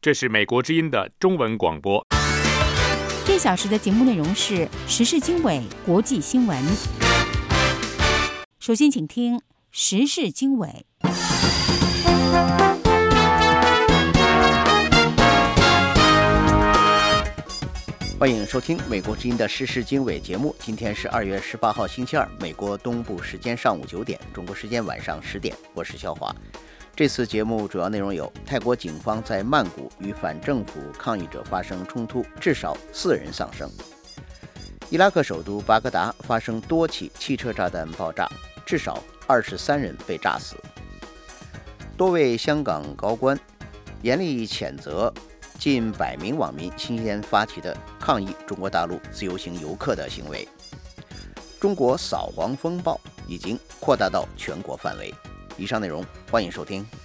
这是美国之音的中文广播。 这小时的节目内容是时事经纬、国际新闻。首先，请听时事经纬。 欢迎收听美国之音的时事经纬节目。今天是2月18号星期二，美国东部时间上午9点，中国时间晚上10点。我是肖华。这次节目主要内容有：泰国警方在曼谷与反政府抗议者发生冲突，至少4人丧生；伊拉克首都巴格达发生多起汽车炸弹爆炸，至少23人被炸死；多位香港高官严厉谴责近100名网民新鲜发起的抗议中国大陆自由行游客的行为；中国扫黄风暴已经扩大到全国范围。以上内容欢迎收听。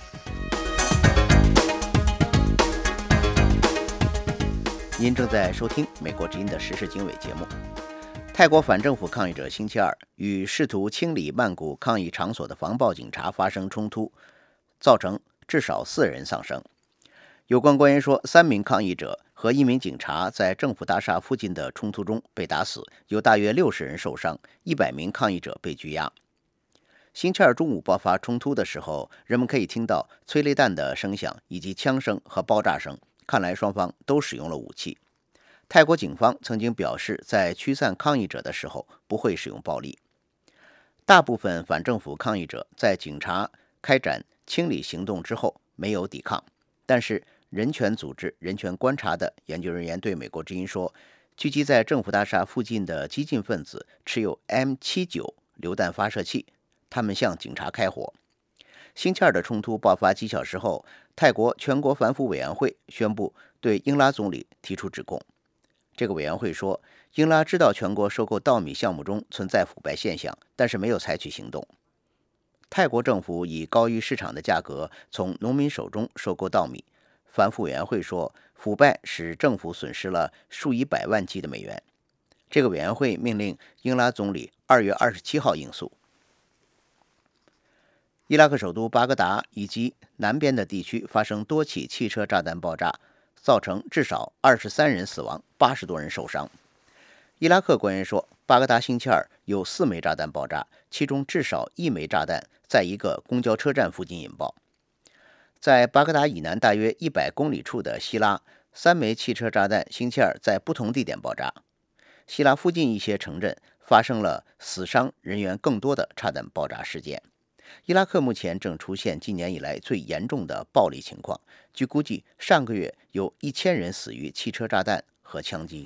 您正在收听美国之音的时事经纬节目。泰国反政府抗议者星期二与试图清理曼谷抗议场所的防暴警察发生冲突，造成至少4人丧生。有关官员说，3名抗议者和1名警察在政府大厦附近的冲突中被打死，有大约60人受伤，100名抗议者被拘押。星期二中午爆发冲突的时候，人们可以听到催泪弹的声响以及枪声和爆炸声，看来双方都使用了武器。泰国警方曾经表示，在驱散抗议者的时候不会使用暴力。大部分反政府抗议者在警察开展清理行动之后没有抵抗，但是人权组织人权观察的研究人员对美国之音说，聚集在政府大厦附近的激进分子持有 M79 榴弹发射器，他们向警察开火。星期二的冲突爆发几小时后，泰国全国反腐委员会宣布对英拉总理提出指控。这个委员会说，英拉知道全国收购稻米项目中存在腐败现象，但是没有采取行动。泰国政府以高于市场的价格从农民手中收购稻米。反腐委员会说，腐败使政府损失了数以百万计的美元。这个委员会命令英拉总理2月27号应诉。伊拉克首都巴格达以及南边的地区发生多起汽车炸弹爆炸，造成至少23人死亡，80多人受伤。伊拉克官员说，巴格达星期二有4枚炸弹爆炸，其中至少1枚炸弹在一个公交车站附近引爆。在巴格达以南大约100公里处的希拉，3枚汽车炸弹星期二在不同地点爆炸。希拉附近一些城镇发生了死伤人员更多的炸弹爆炸事件。伊拉克目前正出现今年以来最严重的暴力情况，据估计，上个月有1000人死于汽车炸弹和枪击。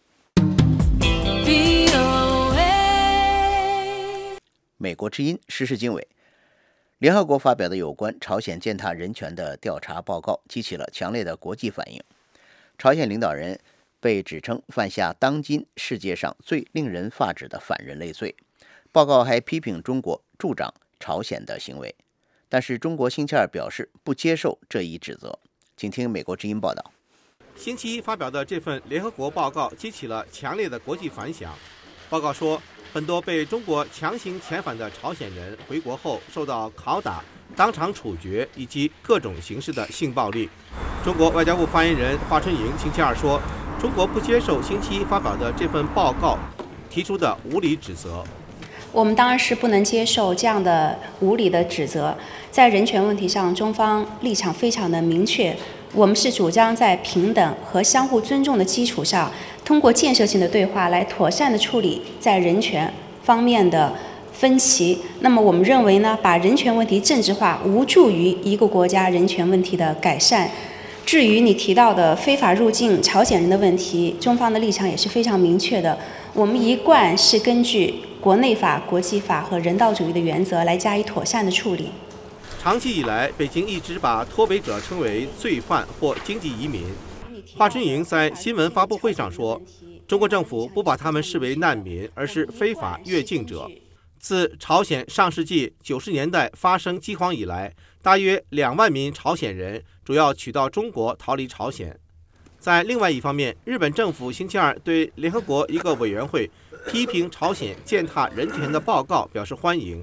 美国之音时事经纬。联合国发表的有关朝鲜践踏人权的调查报告激起了强烈的国际反应。朝鲜领导人被指称犯下当今世界上最令人发指的反人类罪。报告还批评中国助长朝鲜的行为，但是中国星期二表示不接受这一指责。请听美国之音报道。 星期一发表的这份联合国报告激起了强烈的国际反响。报告说，很多被中国强行遣返的朝鲜人回国后受到拷打、当场处决以及各种形式的性暴力。中国外交部发言人华春莹星期二说，中国不接受星期一发表的这份报告提出的无理指责。 我们当然是不能接受这样的无理的指责。在人权问题上，中方立场非常的明确，我们是主张在平等和相互尊重的基础上，通过建设性的对话来妥善的处理在人权方面的分歧。那么我们认为呢，把人权问题政治化无助于一个国家人权问题的改善。至于你提到的非法入境朝鲜人的问题，中方的立场也是非常明确的，我们一贯是根据国内法、国际法和人道主义的原则来加以妥善的处理。 长期以来，北京一直把脱北者称为罪犯或经济移民。华春莹在新闻发布会上说，中国政府不把他们视为难民，而是非法越境者。自朝鲜上世纪90年代发生饥荒以来，大约2万名朝鲜人主要取到中国逃离朝鲜。在另外一方面，日本政府星期二对联合国一个委员会批评朝鲜践踏人权的报告表示欢迎。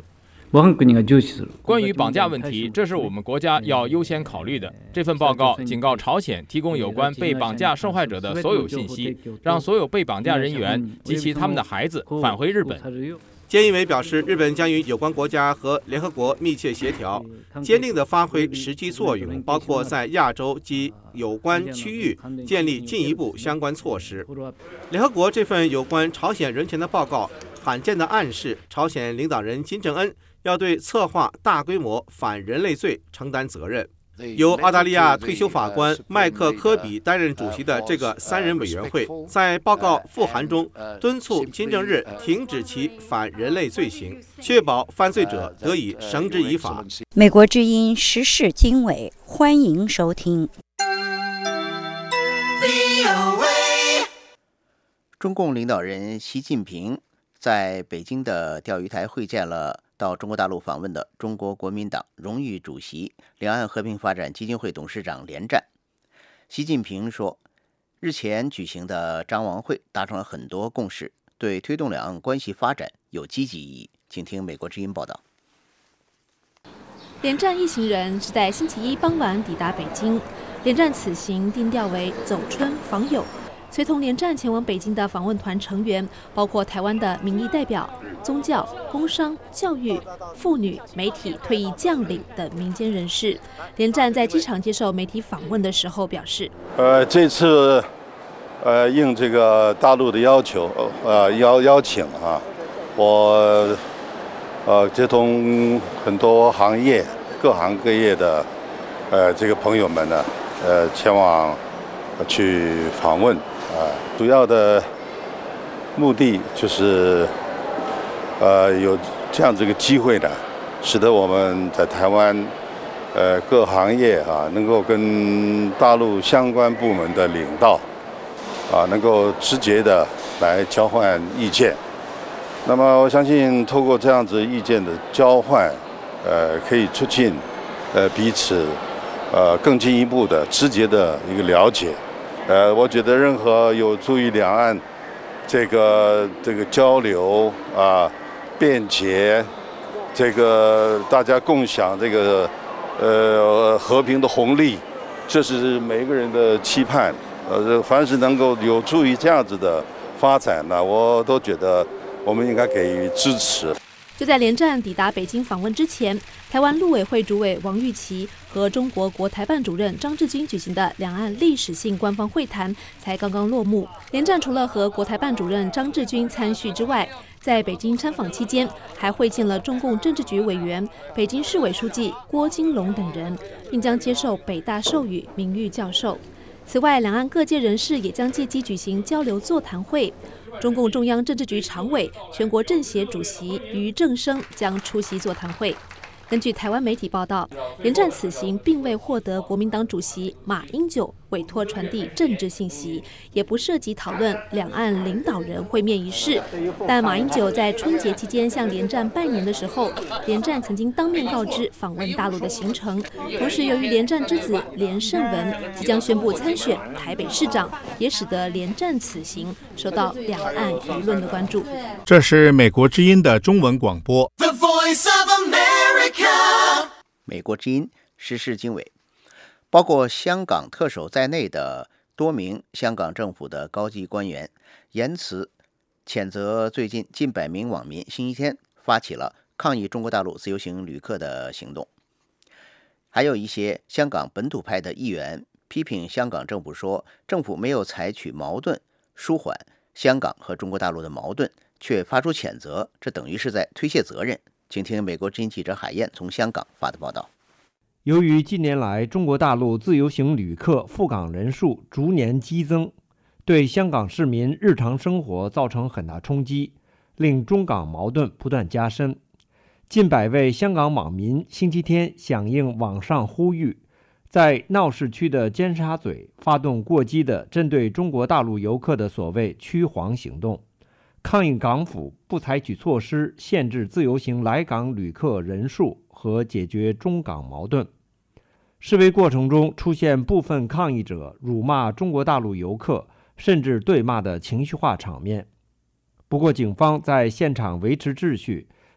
关于绑架问题，这是我们国家要优先考虑的。这份报告警告朝鲜提供有关被绑架受害者的所有信息，让所有被绑架人员及其他们的孩子返回日本。 菅义伟表示，日本将与有关国家和联合国密切协调，坚定地发挥实际作用，包括在亚洲及有关区域建立进一步相关措施。联合国这份有关朝鲜人权的报告，罕见地暗示朝鲜领导人金正恩要对策划大规模反人类罪承担责任。由澳大利亚退休法官麦克科比担任主席的这个3人委员会，在报告附函中敦促金正日停止其反人类罪行，确保犯罪者得以绳之以法。 美国之音时事经纬，欢迎收听。 中共领导人习近平在北京的钓鱼台会见了到中国大陆访问的中国国民党荣誉主席、两岸和平发展基金会董事长连战。习近平说，日前举行的张王会达成了很多共识，对推动两岸关系发展有积极意义。请听美国之音报道。 连战一行人是在星期一傍晚抵达北京。连战此行定调为走春访友。随同连战前往北京的访问团成员包括台湾的民意代表、宗教、工商、教育、妇女、媒体、退役将领等民间人士。连战在机场接受媒体访问的时候表示： 这次应这个大陆的要求，邀请啊，我接通很多行业、各行各业的这个朋友们呢，前往去访问。主要的目的就是有这样这个机会呢，使得我们在台湾各行业能够跟大陆相关部门的领导能够直接的来交换意见。那么我相信透过这样子意见的交换，可以促进彼此更进一步的直接的一个了解。我觉得任何有助于两岸这个交流便捷，这个大家共享这个和平的红利，这是每个人的期盼。凡是能够有助于这样子的发展呢，我都觉得我们应该给予支持。 就在连战抵达北京访问之前，台湾陆委会主委王玉琦和中国国台办主任张志军举行的两岸历史性官方会谈才刚刚落幕。连战除了和国台办主任张志军参叙之外，在北京参访期间，还会见了中共政治局委员、北京市委书记郭金龙等人，并将接受北大授予名誉教授。此外，两岸各界人士也将借机举行交流座谈会。中共中央政治局常委、全国政协主席俞正声将出席座谈会。根据台湾媒体报道，连战此行并未获得国民党主席马英九委托传递政治信息，也不涉及讨论两岸领导人会面一事。但马英九在春节期间向连战拜年的时候，连战曾经当面告知访问大陆的行程。同时，由于连战之子连胜文即将宣布参选台北市长，也使得连战此行受到两岸舆论的关注。 这是美国之音的中文广播。 美国之音时事经纬，包括香港特首在内的多名香港政府的高级官员言辞谴责最近近百名网民星期天发起了抗议中国大陆自由行旅客的行动。还有一些香港本土派的议员批评香港政府说，政府没有采取矛盾舒缓香港和中国大陆的矛盾，却发出谴责，这等于是在推卸责任。请听美国之音记者海燕从香港发的报道。 由于近年来中国大陆自由行旅客赴港人数逐年激增，对香港市民日常生活造成很大冲击，令中港矛盾不断加深。近百位香港网民星期天响应网上呼吁，在闹市区的尖沙咀发动过激的针对中国大陆游客的所谓驱黄行动，抗议港府不采取措施限制自由行来港旅客人数和解决中港矛盾。示威过程中出现部分抗议者辱骂中国大陆游客，甚至对骂的情绪化场面。不过警方在现场维持秩序，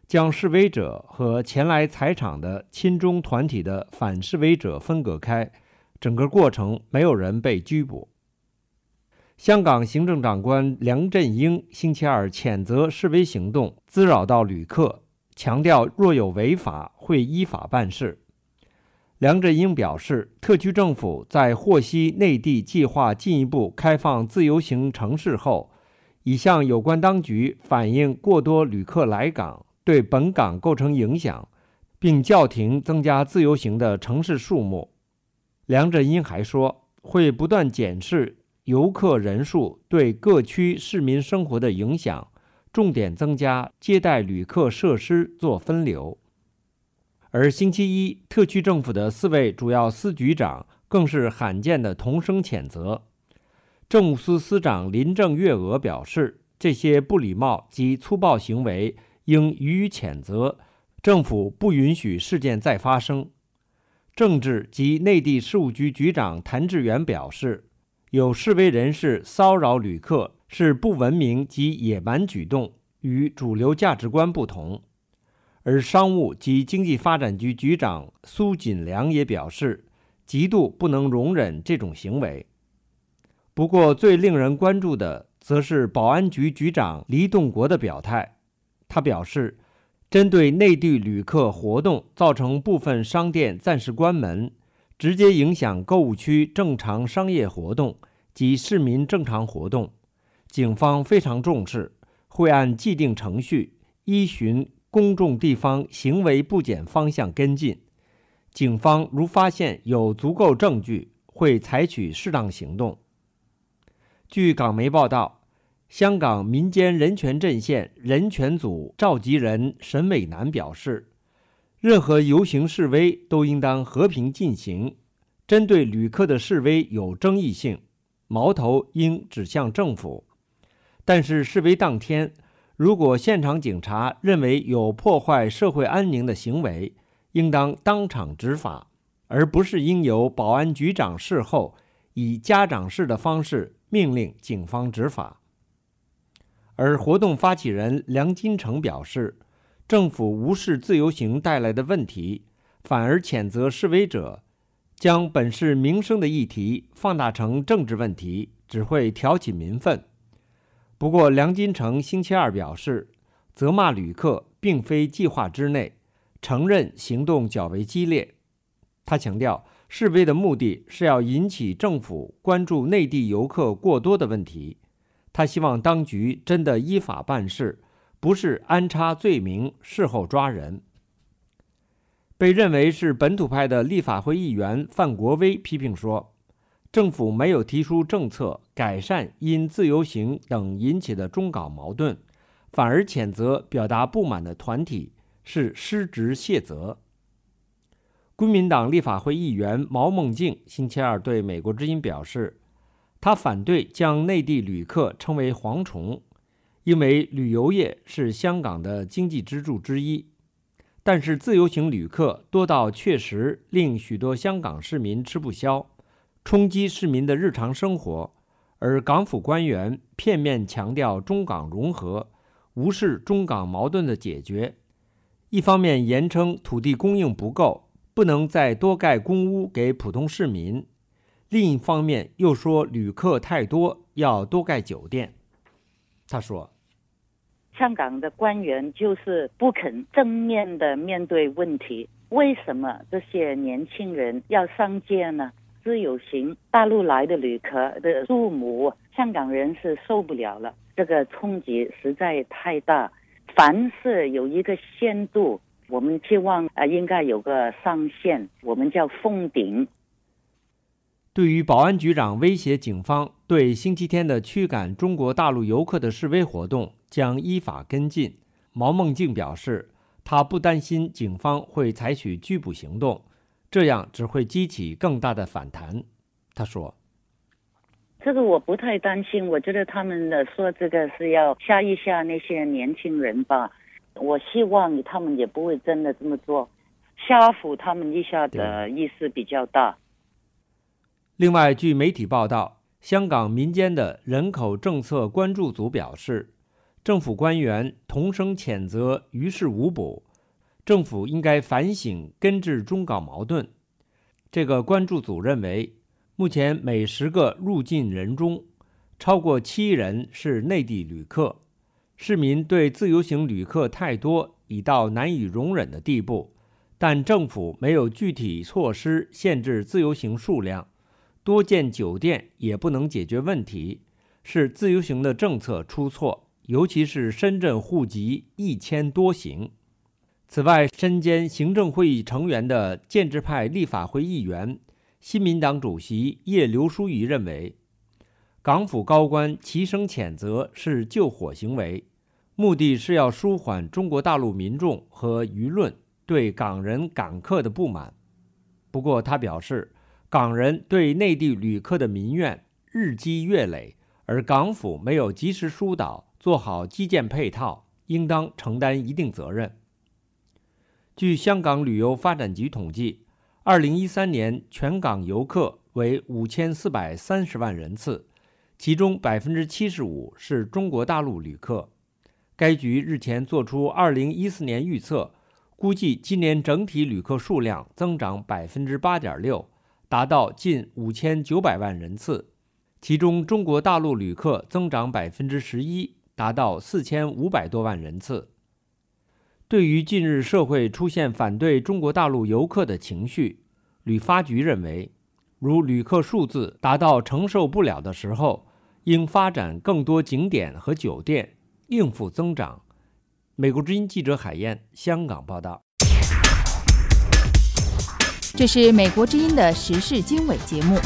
将示威者和前来踩场的亲中团体的反示威者分隔开，整个过程没有人被拘捕。香港行政长官梁振英星期二谴责示威行动滋扰到旅客，强调若有违法会依法办事。梁振英表示，特区政府在获悉内地计划进一步开放自由行城市后，已向有关当局反映过多旅客来港对本港构成影响，并叫停增加自由行的城市数目。梁振英还说，会不断检视游客人数对各区市民生活的影响，重点增加接待旅客设施做分流。而星期一，特区政府的4位主要司局长更是罕见的同声谴责。政务司司长林郑月娥表示，这些不礼貌及粗暴行为应予以谴责，政府不允许事件再发生。政治及内地事务局局长谭志源表示，有示威人士骚扰旅客是不文明及野蛮举动，与主流价值观不同。而商务及经济发展局局长苏锦良也表示，极度不能容忍这种行为。不过，最令人关注的则是保安局局长黎栋国的表态。他表示，针对内地旅客活动造成部分商店暂时关门，直接影响购物区正常商业活动及市民正常活动，警方非常重视，会按既定程序依循公众地方行为不检方向跟进。警方如发现有足够证据，会采取适当行动。据港媒报道，香港民间人权阵线人权组召集人沈伟南表示，任何游行示威都应当和平进行，针对旅客的示威有争议性，矛头应指向政府。但是示威当天，如果现场警察认为有破坏社会安宁的行为，应当当场执法，而不是应由保安局长事后以家长式的方式命令警方执法。而活动发起人梁金成表示，政府无视自由行带来的问题，反而谴责示威者将本是民生的议题放大成政治问题，只会挑起民愤。不过，梁金成星期二表示，责骂旅客并非计划之内，承认行动较为激烈。他强调，示威的目的是要引起政府关注内地游客过多的问题。他希望当局真的依法办事，不是安插罪名事后抓人。被认为是本土派的立法会议员范国威批评说，政府没有提出政策改善因自由行等引起的中港矛盾，反而谴责表达不满的团体是失职卸责。国民党立法会议员毛孟静星期二对美国之音表示，他反对将内地旅客称为蝗虫，因为旅游业是香港的经济支柱之一。但是自由行旅客多到确实令许多香港市民吃不消，冲击市民的日常生活，而港府官员片面强调中港融合，无视中港矛盾的解决。一方面言称土地供应不够，不能再多盖公屋给普通市民，另一方面又说旅客太多，要多盖酒店。他说， 香港的官员就是不肯正面的面对问题，为什么这些年轻人要上街呢？自由行大陆来的旅客的数目，香港人是受不了了，这个冲击实在太大。凡是有一个限度，我们期望应该有个上限，我们叫封顶。 对于保安局长威胁警方对星期天的驱赶中国大陆游客的示威活动将依法跟进，毛孟静表示，他不担心警方会采取拘捕行动，这样只会激起更大的反弹。他说， 这个我不太担心，我觉得他们说这个是要吓一吓那些年轻人吧，我希望他们也不会真的这么做，吓唬他们一下的意思比较大。 另外，据媒体报道，香港民间的人口政策关注组表示， 政府官员同声谴责于事无补，政府应该反省根治中港矛盾。这个关注组认为，目前每10个入境人中，超过7人是内地旅客，市民对自由行旅客太多，已到难以容忍的地步，但政府没有具体措施限制自由行数量，多建酒店也不能解决问题，是自由行的政策出错，尤其是深圳户籍1000多行。此外，身兼行政会议成员的建制派立法会议员、新民党主席叶刘淑仪认为，港府高官齐声谴责是救火行为，目的是要舒缓中国大陆民众和舆论对港人港客的不满。不过他表示，港人对内地旅客的民怨日积月累，而港府没有及时疏导，做好基建配套，应当承担一定责任。据香港旅游发展局统计，2013年全港游客为5430万人次，其中75%是中国大陆旅客。该局日前作出2014年预测，估计今年整体旅客数量增长 8.6%， 达到近5900万人次，其中中国大陆旅客增长 11%， 达到4500多万人次。对于近日社会出现反对中国大陆游客的情绪，旅发局认为，如旅客数字达到承受不了的时候，应发展更多景点和酒店，应付增长。美国之音记者海燕，香港报道。 这是美国之音的时事经纬节目。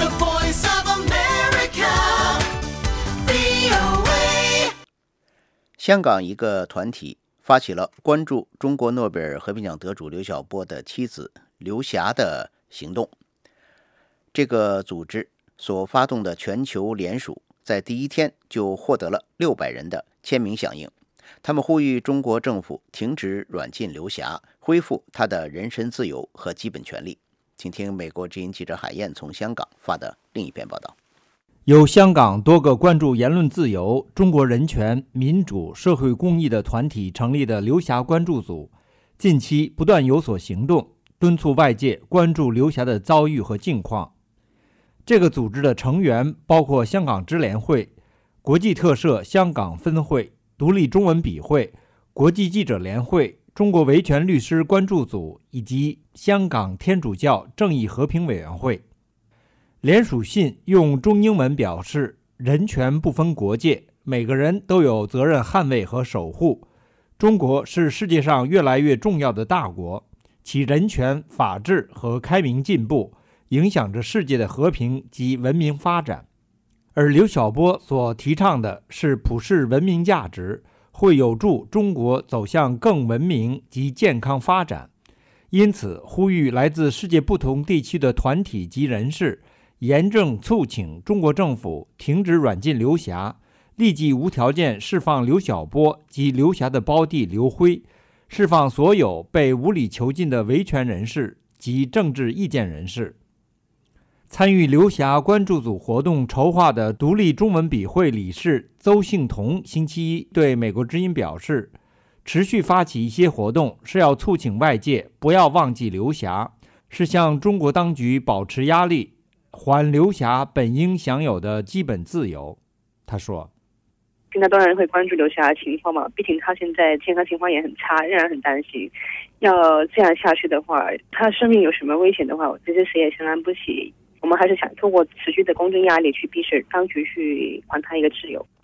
香港一个团体发起了关注中国诺贝尔和平奖得主刘晓波的妻子刘霞的行动。这个组织所发动的全球联署，在第一天就获得了600人的签名响应。他们呼吁中国政府停止软禁刘霞，恢复她的人身自由和基本权利。请听美国之音记者海燕从香港发的另一篇报道。 由香港多个关注言论自由、中国人权、民主、社会公益的团体成立的刘霞关注组，近期不断有所行动，敦促外界关注刘霞的遭遇和境况。这个组织的成员包括香港支联会、国际特赦香港分会、独立中文笔会、国际记者联会、中国维权律师关注组以及香港天主教正义和平委员会。联署信用中英文表示，人权不分国界，每个人都有责任捍卫和守护。中国是世界上越来越重要的大国，其人权、法治和开明进步影响着世界的和平及文明发展。而刘晓波所提倡的是普世文明价值，会有助中国走向更文明及健康发展。因此，呼吁来自世界不同地区的团体及人士严正促请中国政府停止软禁刘霞，立即无条件释放刘晓波及刘霞的胞弟刘辉，释放所有被无理囚禁的维权人士及政治意见人士。参与刘霞关注组活动筹划的独立中文笔会理事邹幸同星期一对美国之音表示，持续发起一些活动是要促请外界不要忘记刘霞，是向中国当局保持压力，还刘霞本应享有的基本自由。他说， 现在当然会关注刘霞的情况嘛，毕竟他现在健康情况也很差，仍然很担心。要这样下去的话，他生命有什么危险的话，我觉得谁也承担不起。我们还是想通过持续的公众压力去逼使当局去还他一个自由。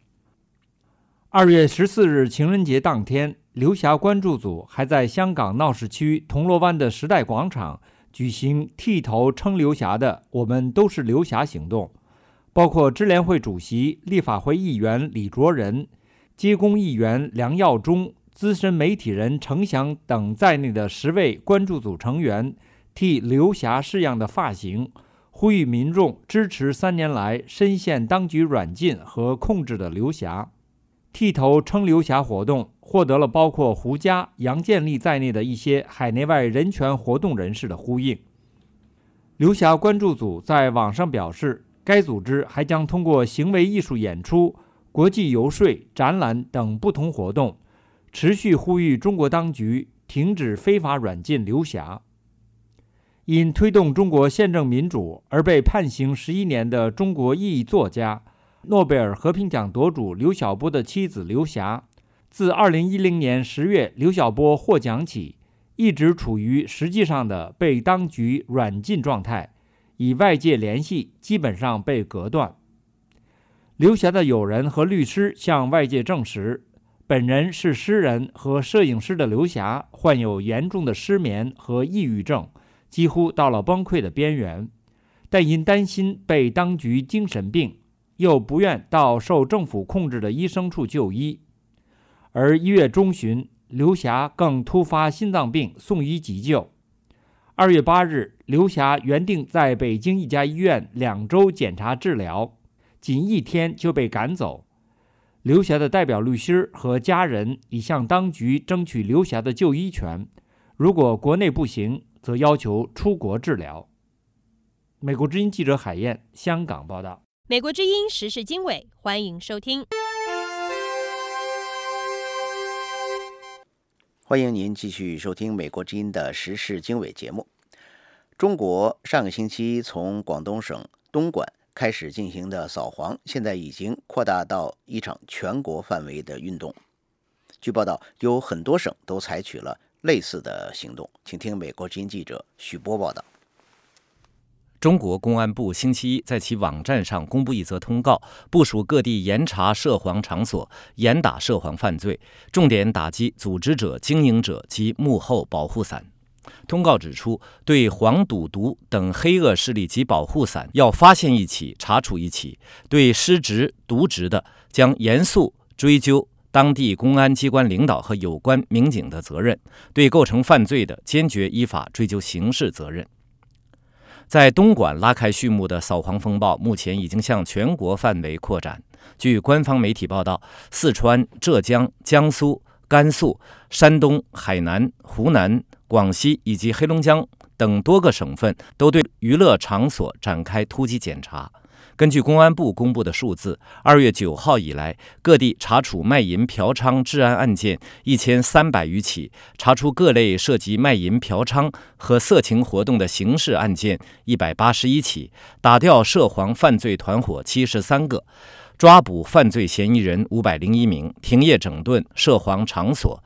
2月14日情人节当天，刘霞关注组还在香港闹市区铜锣湾的时代广场举行剃头称刘霞的我们都是刘霞行动，包括支联会主席、立法会议员李卓人、街工议员梁耀忠、资深媒体人程翔等在内的10位关注组成员替刘霞式样的发型，呼吁民众支持3年来深陷当局软禁和控制的刘霞。剃头称刘霞活动获得了包括胡佳、杨建立在内的一些海内外人权活动人士的呼应。刘霞关注组在网上表示，该组织还将通过行为艺术演出国际游说、展览等不同活动，持续呼吁中国当局停止非法软禁刘霞。因推动中国宪政民主而被判刑11年的中国异议作家、诺贝尔和平奖得主刘晓波的妻子刘霞，自2010年10月刘晓波获奖起，一直处于实际上的被当局软禁状态，与外界联系基本上被隔断。刘霞的友人和律师向外界证实，本人是诗人和摄影师的刘霞患有严重的失眠和抑郁症，几乎到了崩溃的边缘，但因担心被当局精神病，又不愿到受政府控制的医生处就医。而1月中旬，刘霞更突发心脏病送医急救。2月8日，刘霞原定在北京一家医院2周检查治疗，仅1天就被赶走。刘霞的代表律师和家人已向当局争取刘霞的就医权，如果国内不行，则要求出国治疗。美国之音记者海燕，香港报道。 美国之音时事经纬，欢迎收听。 欢迎您继续收听美国之音的时事经纬节目。中国上个星期从广东省东莞开始进行的扫黄，现在已经扩大到一场全国范围的运动。据报道，有很多省都采取了类似的行动，请听美国之音记者许波报道。 中国公安部星期一在其网站上公布一则通告，部署各地严查涉黄场所，严打涉黄犯罪，重点打击组织者、经营者及幕后保护伞。通告指出，对黄赌毒等黑恶势力及保护伞，要发现一起查处一起；对失职、渎职的，将严肃追究当地公安机关领导和有关民警的责任；对构成犯罪的，坚决依法追究刑事责任。在东莞拉开序幕的扫黄风暴，目前已经向全国范围扩展。据官方媒体报道，四川、浙江、江苏、甘肃、山东、海南、湖南、广西以及黑龙江等多个省份都对娱乐场所展开突击检查。根据公安部公布的数字，2月9号以来，各地查处卖淫嫖娼治安案件1300余起，查处各类涉及卖淫嫖娼和色情活动的刑事案件181起，打掉涉黄犯罪团伙73个，抓捕犯罪嫌疑人501名，停业整顿涉黄场所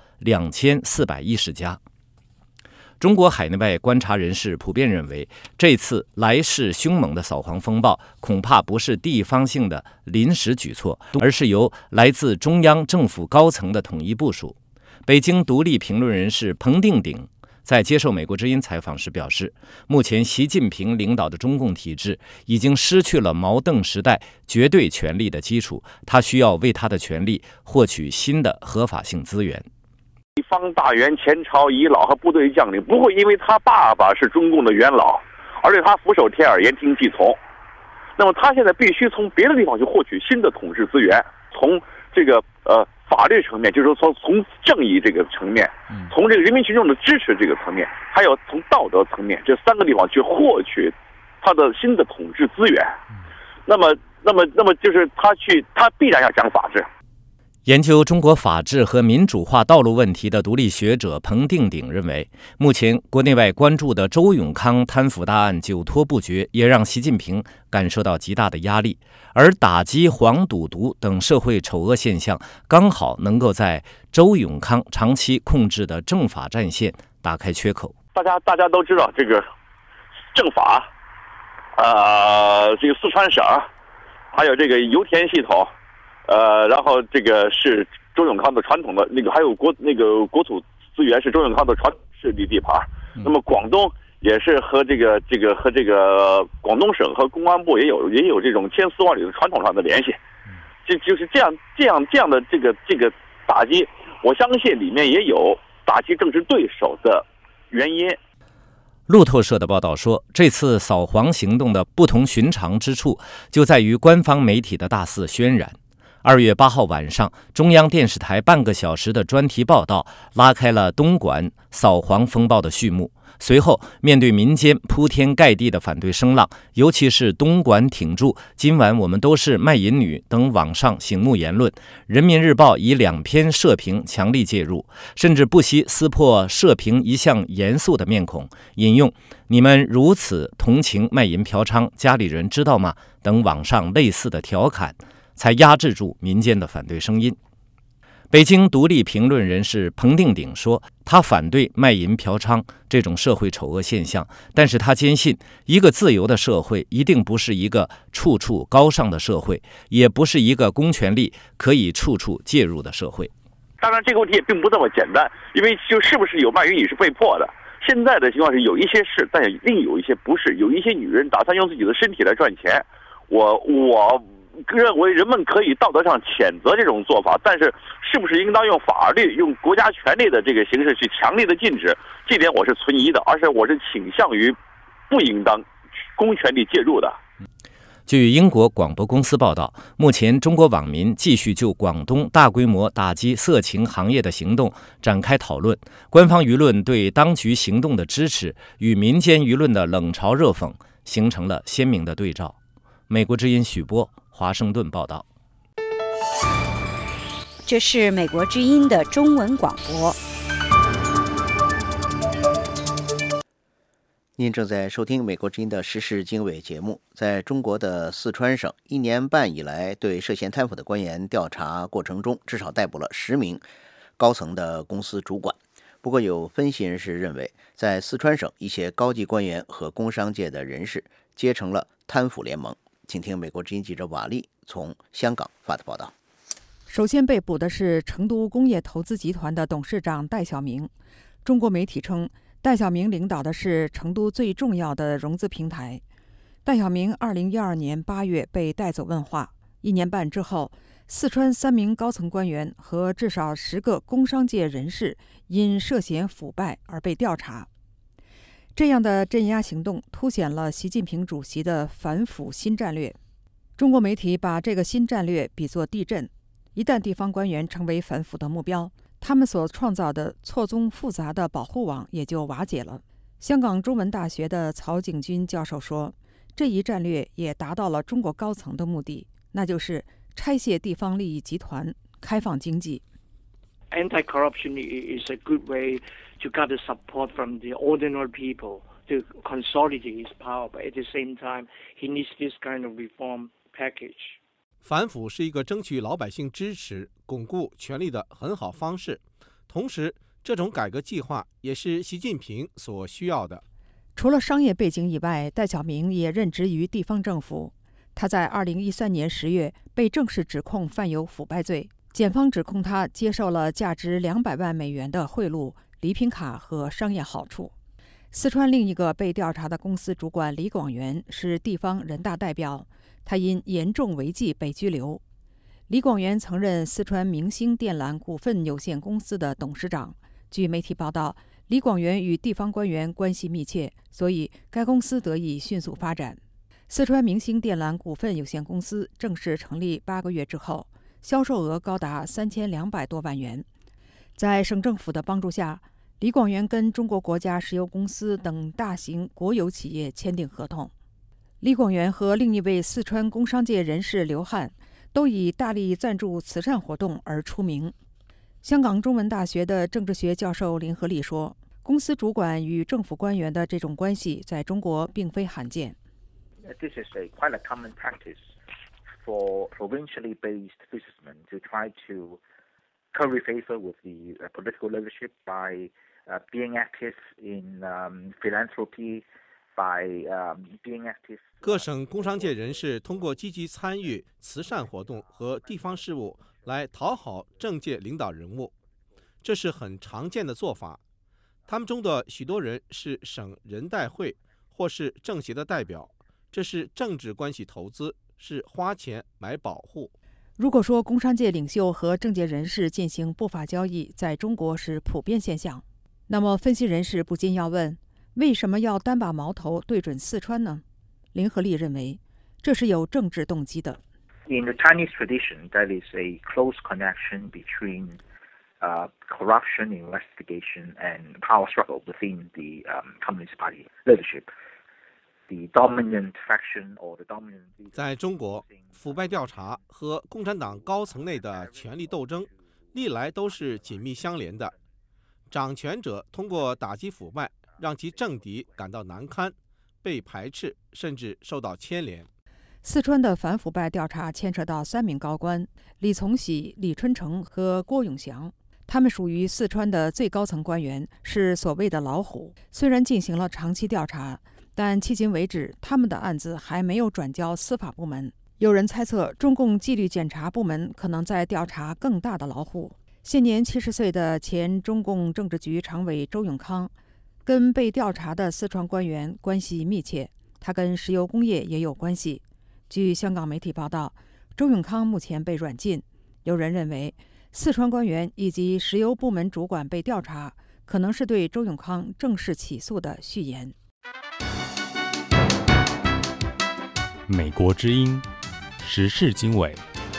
2410家。中国海内外观察人士普遍认为，这次来势凶猛的扫黄风暴恐怕不是地方性的临时举措，而是由来自中央政府高层的统一部署。北京独立评论人士彭定鼎在接受美国之音采访时表示，目前习近平领导的中共体制已经失去了毛邓时代绝对权力的基础，他需要为他的权力获取新的合法性资源。 地方大员、前朝遗老和部队将领不会因为他爸爸是中共的元老而对他俯首帖耳、言听计从。那么他现在必须从别的地方去获取新的统治资源，从这个法律层面，就是说从正义这个层面，从这个人民群众的支持这个层面，还有从道德层面，这3个地方去获取他的新的统治资源。那么就是他必然要讲法治。 研究中国法治和民主化道路问题的独立学者彭定鼎认为，目前国内外关注的周永康贪腐大案久拖不决，也让习近平感受到极大的压力，而打击黄赌毒等社会丑恶现象，刚好能够在周永康长期控制的政法战线打开缺口。 大家都知道，这个政法，这个四川省，还有这个油田系统。然后这个是周永康的传统的那个，还有国土资源是周永康的传统势力地盘。那么广东也是和这个广东省和公安部也有这种千丝万缕的传统上的联系。就是这样的这个打击，我相信里面也有打击政治对手的原因。 路透社的报道说，这次扫黄行动的不同寻常之处就在于官方媒体的大肆渲染。2月8号晚上，中央电视台半个小时的专题报道拉开了东莞扫黄风暴的序幕。 随后，面对民间铺天盖地的反对声浪，尤其是东莞挺住、今晚我们都是卖淫女等网上醒目言论，人民日报以2篇社评强力介入，甚至不惜撕破社评一向严肃的面孔，引用“你们如此同情卖淫嫖娼，家里人知道吗？”等网上类似的调侃，才压制住民间的反对声音。北京独立评论人士彭定鼎说，他反对卖淫嫖娼这种社会丑恶现象，但是他坚信，一个自由的社会一定不是一个处处高尚的社会，也不是一个公权力可以处处介入的社会。 当然，这个问题也并不这么简单，因为就是不是有卖淫也是被迫的。现在的情况是有一些是，但也另有一些不是。有一些女人打算用自己的身体来赚钱，我认为人们可以道德上谴责这种做法，但是是不是应当用法律、用国家权力的这个形式去强力的禁止，这点我是存疑的，而且我是倾向于不应当公权力介入的。 据英国广播公司报道，目前中国网民继续就广东大规模打击色情行业的行动展开讨论，官方舆论对当局行动的支持与民间舆论的冷嘲热讽形成了鲜明的对照。美国之音许波，华盛顿报道。 这是美国之音的中文广播。 您正在收听美国之音的时事经纬节目。在中国的四川省，1年半以来对涉嫌贪腐的官员调查过程中，至少逮捕了10名高层的公司主管。不过，有分析人士认为，在四川省一些高级官员和工商界的人士结成了贪腐联盟。请听美国之音记者瓦利从香港发的报道。 首先被捕的是成都工业投资集团的董事长戴晓明。中国媒体称，戴晓明领导的是成都最重要的融资平台。戴晓明2012年8月被带走问话，1年半之后，四川3名高层官员和至少10个工商界人士因涉嫌腐败而被调查。这样的镇压行动凸显了习近平主席的反腐新战略。中国媒体把这个新战略比作地震，一旦地方官员成为反腐的目标，他们所创造的错综复杂的保护网也就瓦解了。香港中文大学的曹景军教授说，这一战略也达到了中国高层的目的，那就是拆卸地方利益集团，开放经济。 Anti-corruption is a good way to gather support from the ordinary people to consolidate his power, but at the same time, he needs this kind of reform package. 反腐是一个争取老百姓支持、巩固权力的很好方式，同时，这种改革计划也是习近平所需要的。 除了商业背景以外，戴晓明也任职于地方政府。他在2013年10月被正式指控犯有腐败罪。检方指控他接受了价值200万美元的贿赂、礼品卡和商业好处。四川另一个被调查的公司主管李广元是地方人大代表，他因严重违纪被拘留。李广元曾任四川明星电缆股份有限公司的董事长。据媒体报道，李广元与地方官员关系密切，所以该公司得以迅速发展。四川明星电缆股份有限公司正式成立8个月之后，销售额高达3200多万元。在省政府的帮助下，李广元跟中国国家石油公司等大型国有企业签订合同。李广元和另一位四川工商界人士刘汉都以大力赞助慈善活动而出名。香港中文大学的政治学教授林和利说，公司主管与政府官员的这种关系在中国并非罕见。 This is quite a common practice for provincially based businessmen to try to curry favor with the political leadership by being active in philanthropy, by being active. 各省工商界人士通过积极参与慈善活动和地方事务来讨好政界领导人物，这是很常见的做法。他们中的许多人是省人代会或是政协的代表，这是政治关系投资，是花钱买保护。 如果说工商界领袖和政界人士进行不法交易在中国是普遍现象，那么分析人士不禁要问，为什么要单把矛头对准四川呢？林和利认为，这是有政治动机的。 In the Chinese tradition, there is a close connection between corruption investigation and power struggle within the Communist Party leadership. The dominant faction or the dominant... 在中国，腐败调查和共产党高层内的权力斗争历来都是紧密相连的。掌权者通过打击腐败，让其政敌感到难堪，被排斥，甚至受到牵连。 四川的反腐败调查牵扯到3名高官：李从喜、李春城和郭永祥。他们属于四川的最高层官员，是所谓的老虎。虽然进行了长期调查，但迄今为止，他们的案子还没有转交司法部门。有人猜测，中共纪律检查部门可能在调查更大的老虎。现年70岁的前中共政治局常委周永康，跟被调查的四川官员关系密切，他跟石油工业也有关系。据香港媒体报道，周永康目前被软禁。有人认为，四川官员以及石油部门主管被调查，可能是对周永康正式起诉的序言。 美国之音时事经纬，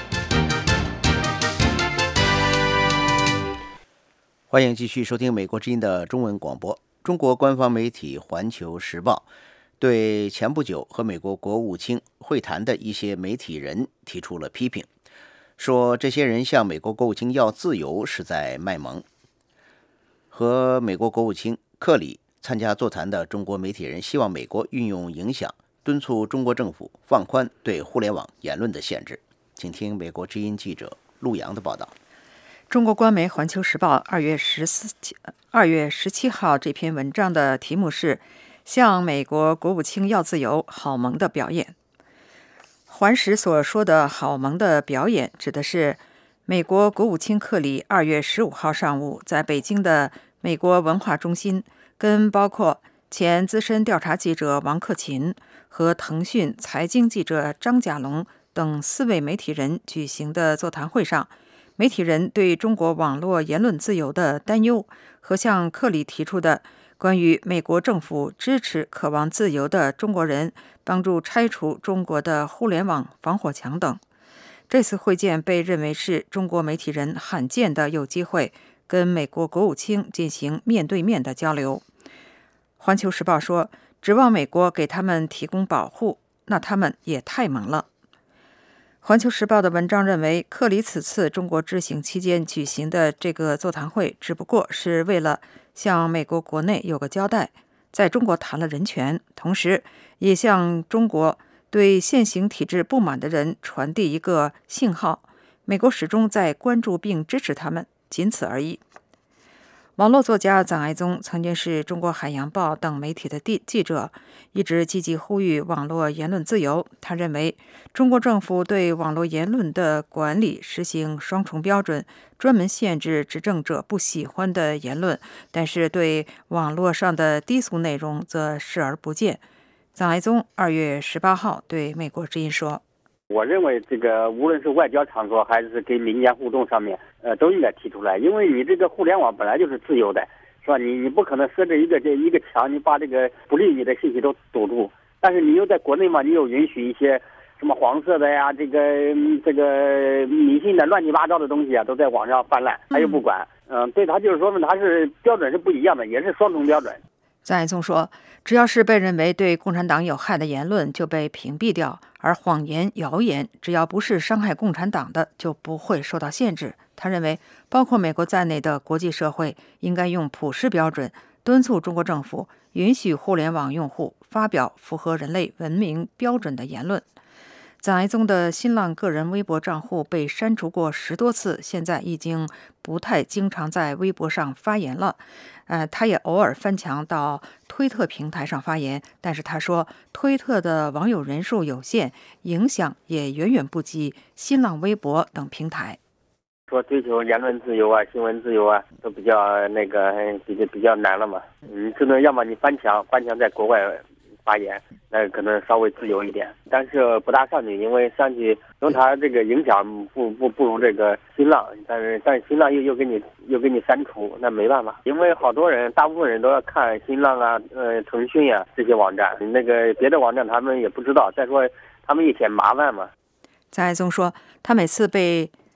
欢迎继续收听美国之音的中文广播。中国官方媒体《环球时报》对前不久和美国国务卿会谈的一些媒体人提出了批评，说这些人向美国国务卿要自由是在卖萌。和美国国务卿克里参加座谈的中国媒体人希望美国运用影响，敦促中国政府放宽对互联网言论的限制。请听美国之音记者陆洋的报道。 中国官媒《环球时报》2月17号这篇文章的题目是“向美国国务卿要自由，好萌的表演”。环时所说的好萌的表演，指的是美国国务卿克里2月15号上午在北京的美国文化中心，跟包括前资深调查记者王克勤和腾讯财经记者张甲龙等4位媒体人举行的座谈会上，媒体人对中国网络言论自由的担忧和向克里提出的关于美国政府支持渴望自由的中国人，帮助拆除中国的互联网防火墙等。这次会见被认为是中国媒体人罕见的有机会跟美国国务卿进行面对面的交流。环球时报说，指望美国给他们提供保护，那他们也太萌了。环球时报的文章认为，克里此次中国之行期间举行的这个座谈会，只不过是为了向美国国内有个交代，在中国谈了人权，同时也向中国对现行体制不满的人传递一个信号，美国始终在关注并支持他们，仅此而已。网络作家臧爱宗曾经是中国海洋报等媒体的记者，一直积极呼吁网络言论自由。他认为，中国政府对网络言论的管理实行双重标准，专门限制执政者不喜欢的言论，但是对网络上的低俗内容则视而不见。臧爱宗2月18号对美国之音说， 我认为这个无论是外交场所还是跟民间互动上面，都应该提出来，因为你这个互联网本来就是自由的，是吧？你不可能设置一个墙，你把这个不利你的信息都堵住。但是你又在国内嘛，你又允许一些什么黄色的呀，这个迷信的乱七八糟的东西啊，都在网上泛滥，他又不管。对他就是说呢，他是标准是不一样的，也是双重标准。 臧爱宗说，只要是被认为对共产党有害的言论就被屏蔽掉，而谎言、谣言只要不是伤害共产党的就不会受到限制。他认为，包括美国在内的国际社会应该用普世标准，敦促中国政府允许互联网用户发表符合人类文明标准的言论。臧爱宗的新浪个人微博账户被删除过10多次，现在已经不太经常在微博上发言了。他也偶尔翻墙到推特平台上发言，但是他说，推特的网友人数有限，影响也远远不及新浪微博等平台。 说追求言论自由啊、新闻自由啊，都比较比较难了嘛。你只能要么你翻墙在国外发言，那可能稍微自由一点，但是不大上去，因为上去用它这个影响不如这个新浪，但是新浪又给你删除，那没办法，因为好多人，大部分人都要看新浪啊、腾讯啊这些网站，那个别的网站他们也不知道，再说他们也嫌麻烦嘛。 臧爱宗说，他每次被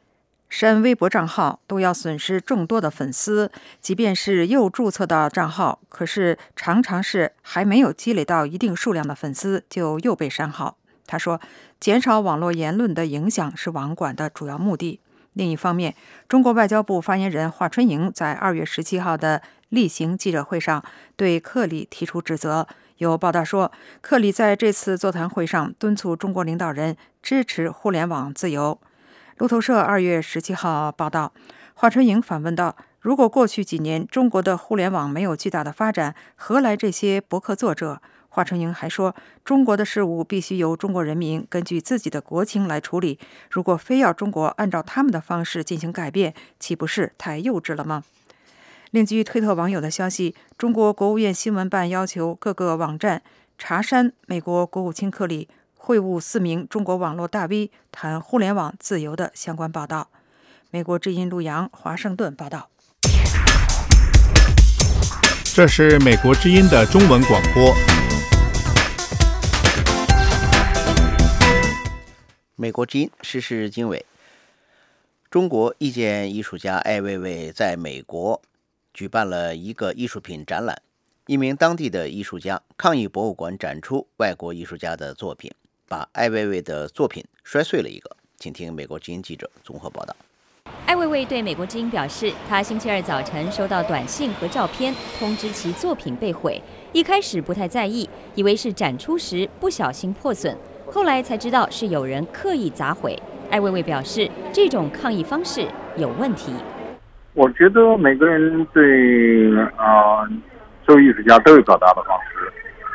删微博账号都要损失众多的粉丝，即便是又注册到账号，可是常常是还没有积累到一定数量的粉丝就又被删号。他说，减少网络言论的影响是网管的主要目的。另一方面，中国外交部发言人华春莹在2月17号的例行记者会上对克里提出指责。有报道说，克里在这次座谈会上敦促中国领导人支持互联网自由。路透社2月17号报道，华春莹反问道，如果过去几年中国的互联网没有巨大的发展，何来这些博客作者？华春莹还说，中国的事务必须由中国人民根据自己的国情来处理，如果非要中国按照他们的方式进行改变，岂不是太幼稚了吗？另据推特网友的消息，中国国务院新闻办要求各个网站查删美国国务卿克里会晤4名中国网络大 V 谈互联网自由的相关报道。美国之音陆洋，华盛顿报道。 这是美国之音的中文广播。 美国之音时事经纬。中国意见艺术家艾未未在美国举办了一个艺术品展览，一名当地的艺术家抗议博物馆展出外国艺术家的作品，把艾未未的作品摔碎了一个。请听美国之音记者综合报道。 艾未未对美国之音表示，他星期二早晨收到短信和照片，通知其作品被毁。一开始不太在意，以为是展出时不小心破损，后来才知道是有人刻意砸毁。艾未未表示，这种抗议方式有问题。 我觉得每个人对作为艺术家都有表达的方式，